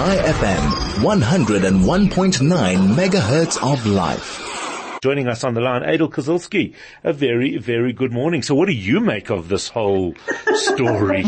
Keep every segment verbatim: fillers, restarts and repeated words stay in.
Chai F M, one oh one point nine megahertz of life. Joining us on the line, Adel Kazilski. A very, very good morning. So what do you make of this whole story?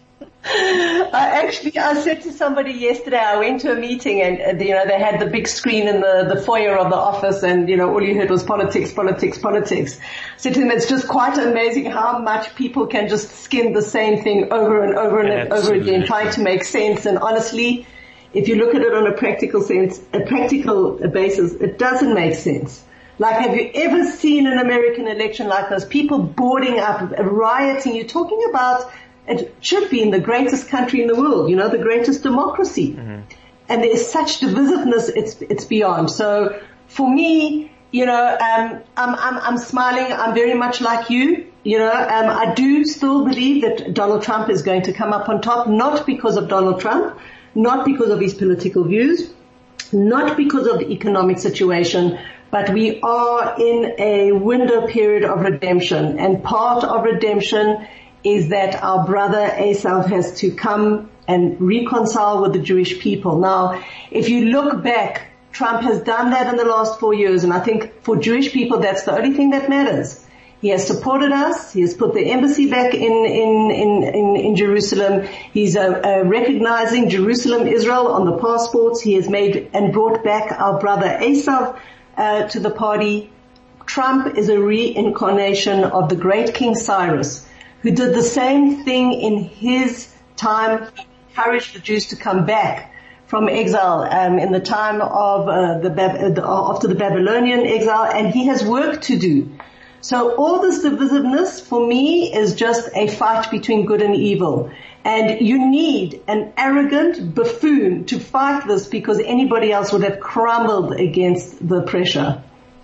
I actually, I said to somebody yesterday, I went to a meeting and, uh, you know, they had the big screen in the, the foyer of the office and, you know, all you heard was politics, politics, politics. I said to them, it's just quite amazing how much people can just skin the same thing over and over and Absolutely. over again, trying to make sense. And honestly, if you look at it on a practical sense, a practical basis, it doesn't make sense. Like, have you ever seen an American election like this? People boarding up, rioting. You're talking about, it should be in the greatest country in the world, you know, the greatest democracy. Mm-hmm. And there's such divisiveness, it's, it's beyond. So for me, you know, um, I'm, I'm, I'm smiling. I'm very much like you. You know, um, I do still believe that Donald Trump is going to come up on top, not because of Donald Trump, not because of his political views, not because of the economic situation, but we are in a window period of redemption, and part of redemption is that our brother Esav has to come and reconcile with the Jewish people. Now, if you look back, Trump has done that in the last four years, and I think for Jewish people, that's the only thing that matters. He has supported us. He has put the embassy back in in in in, in Jerusalem. He's uh, uh, recognizing Jerusalem, Israel on the passports. He has made and brought back our brother Esav uh, to the party. Trump is a reincarnation of the great King Cyrus, who did the same thing in his time, encouraged the Jews to come back from exile um, in the time of uh, the Bab- after the Babylonian exile, and he has work to do. So all this divisiveness for me is just a fight between good and evil. And you need an arrogant buffoon to fight this, because anybody else would have crumbled against the pressure.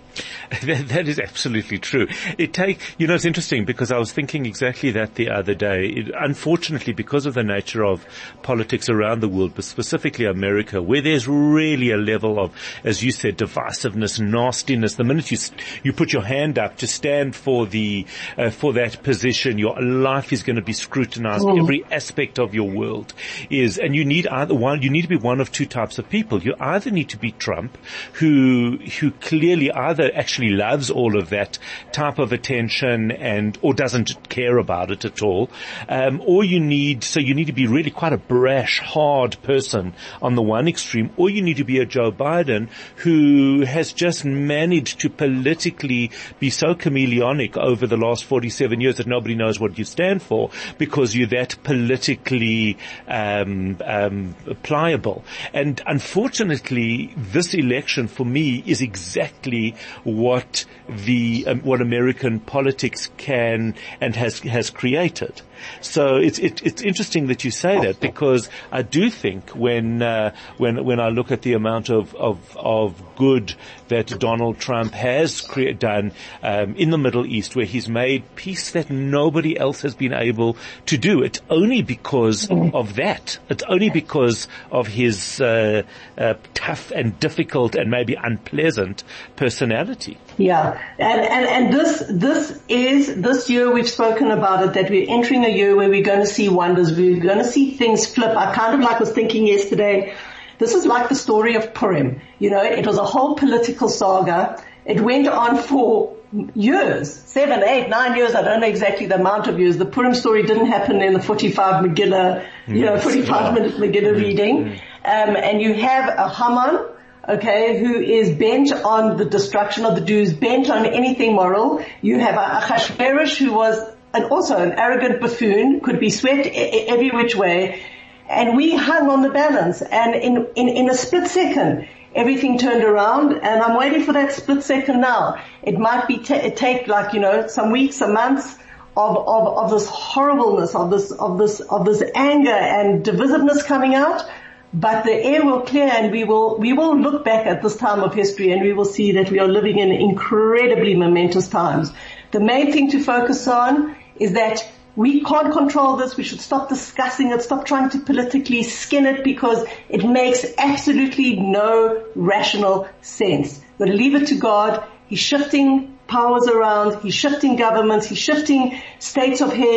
That, that is absolutely true. It take, you know, it's interesting because I was thinking exactly that the other day. It, unfortunately, because of the nature of politics around the world, but specifically America, where there's really a level of, as you said, divisiveness, nastiness. The minute you you put your hand up to stand for the uh, for that position, your life is going to be scrutinized. Mm. Every aspect of your world is, and you need either one. You need to be one of two types of people. You either need to be Trump, who who clearly either actually loves all of that type of attention and or doesn't care about it at all, um, or you need so you need to be really quite a brash, hard person on the one extreme, or you need to be a Joe Biden who has just managed to politically be so chameleonic over the last forty-seven years that nobody knows what you stand for because you're that politically um, um, pliable. And unfortunately, this election for me is exactly what what the um, what American politics can and has has created. So it's it, it's interesting that you say that, because I do think when uh, when when I look at the amount of of, of good that Donald Trump has cre- done um, in the Middle East, where he's made peace that nobody else has been able to do, it's only because of that. It's only because of his uh, uh, tough and difficult and maybe unpleasant personality. Yeah, and, and, and this, this is, this year we've spoken about it, that we're entering a year where we're going to see wonders, we're going to see things flip. I kind of like was thinking yesterday, this is like the story of Purim. You know, it was a whole political saga. It went on for years, seven, eight, nine years, I don't know exactly the amount of years. The Purim story didn't happen in the forty-five Megillah, you know, forty-five minute Megillah reading. Um, and you have a Haman, okay, who is bent on the destruction of the Jews, bent on anything moral. You have Achashverosh, who was an, also an arrogant buffoon, could be swept e- every which way. And we hung on the balance. And in, in, in a split second, everything turned around. And I'm waiting for that split second now. It might be t- it take like, you know, some weeks, some months of, of, of this horribleness, of this, of this, of this anger and divisiveness coming out. But the air will clear, and we will, we will look back at this time of history, and we will see that we are living in incredibly momentous times. The main thing to focus on is that we can't control this. We should stop discussing it, stop trying to politically skin it, because it makes absolutely no rational sense. We've got to leave it to God. He's shifting powers around. He's shifting governments. He's shifting states of head.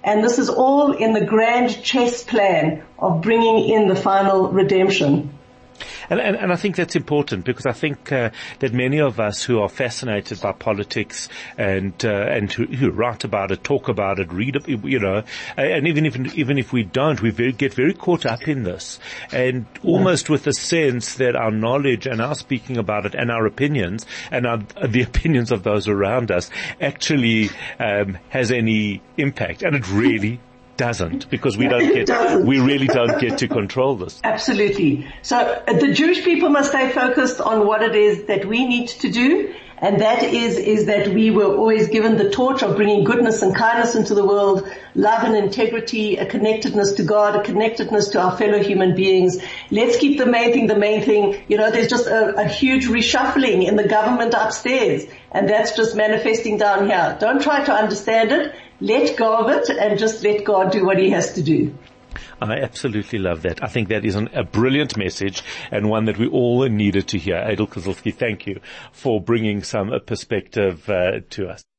And this is all in the grand chess plan of bringing in the final redemption. And, and, and I think that's important because I think uh, that many of us who are fascinated by politics and uh, and who, who write about it, talk about it, read it, you know, and even if even if we don't, we very, get very caught up in this, and almost with a sense that our knowledge and our speaking about it and our opinions and our, the opinions of those around us actually um, has any impact, and it really doesn't, because we don't get, we really don't get to control this. Absolutely. So uh, the Jewish people must stay focused on what it is that we need to do, and that is, is that we were always given the torch of bringing goodness and kindness into the world, love and integrity, a connectedness to God, a connectedness to our fellow human beings. Let's keep the main thing the main thing. You know, there's just a, a huge reshuffling in the government upstairs, and that's just manifesting down here. Don't try to understand it. Let go of it and just let God do what he has to do. I absolutely love that. I think that is an, a brilliant message and one that we all needed to hear. Adel Kazilsky, thank you for bringing some uh, perspective uh, to us.